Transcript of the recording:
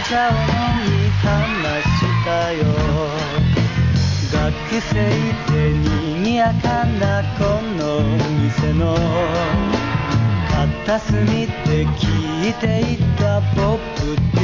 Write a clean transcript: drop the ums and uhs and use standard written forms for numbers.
茶を飲み話したよ。学生で賑やかなこの店の片隅で聴いていたポップ